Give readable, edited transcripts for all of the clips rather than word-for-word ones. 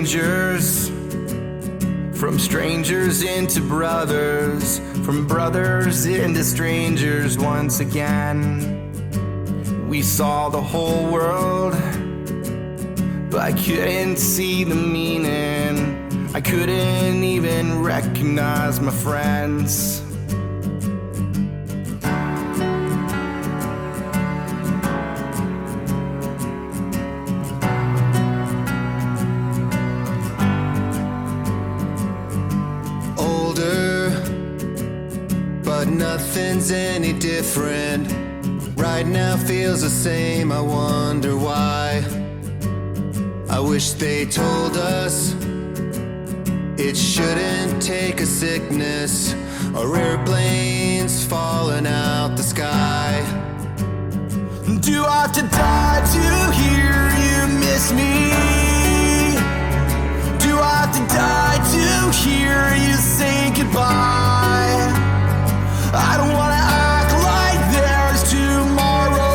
strangers, from strangers into brothers, from brothers into strangers once again. We saw the whole world, but I couldn't see the meaning. I couldn't even recognize my friends. Older, but nothing's any different. Right now feels the same, I wonder why. I wish they told us it shouldn't take a sickness or airplanes falling out the sky. Do I have to die to hear you miss me? Do I have to die to hear you say goodbye? I don't wanna act like there's tomorrow.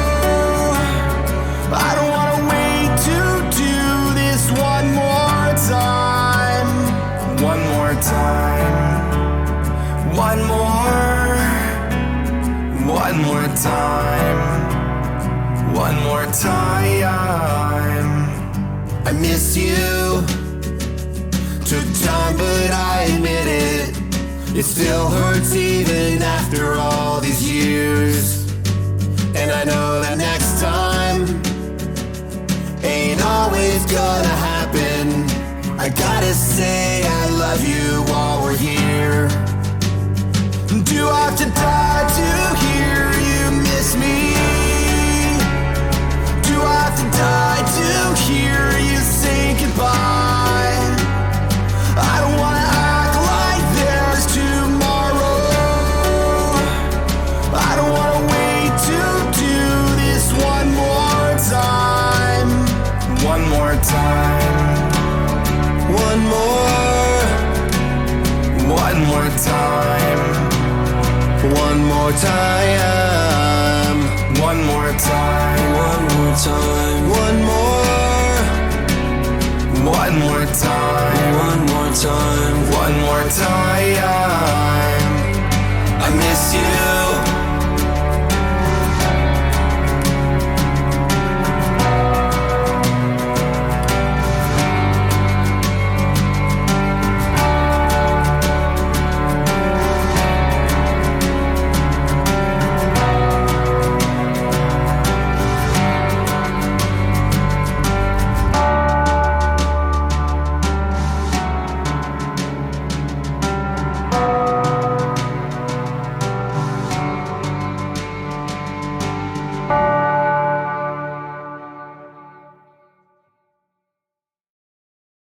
I don't wanna wait to do this one more time. One more time. One more time. One more time. I miss you. Took time, but I admit it. It still hurts even after all these years. And I know that next time ain't always gonna happen. I gotta say I love you while we're here. Do I have to die to hear you miss me? Do I have to die to hear you say goodbye? I don't wanna act like there's tomorrow. I don't wanna wait to do this one more time. One more time. One more time. One more time. One more time. One more time. One more. One more time. One more time. One more time. I miss you.